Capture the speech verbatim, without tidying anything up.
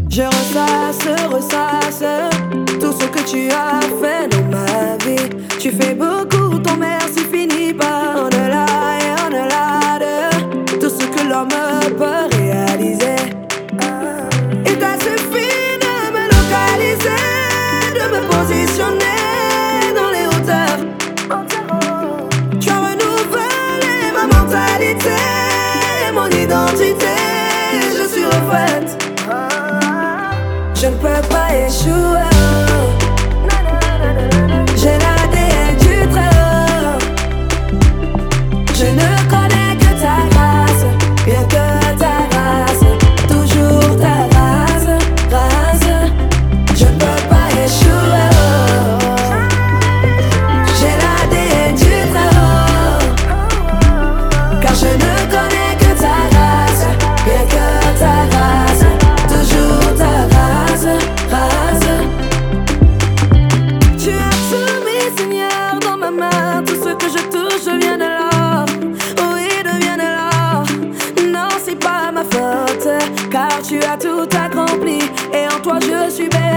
Je ressasse, ressasse tout ce que tu as fait dans ma vie. Tu fais beaucoup, ton merci finit par au-delà et au-delà de tout ce que l'homme peut réaliser. Il t'a suffi de me localiser, de me positionner dans les hauteurs. Tu as renouvelé ma mentalité, mon identité, je suis refaite. Je ne peux pas échouer. J'ai l'A D N du très-haut. Je ne connais que ta grâce, bien que ta grâce, toujours ta grâce, grâce. Je ne peux pas échouer. J'ai l'A D N du très-haut, car je ne connais que ta grâce, bien que ta grâce, toujours ta grâce, grâce. Tu as soumis, Seigneur, dans ma main. Tout ce que je touche devient de l'or. Oui, devient de l'or. Non, c'est pas ma faute, car tu as tout accompli. Et en toi je suis belle.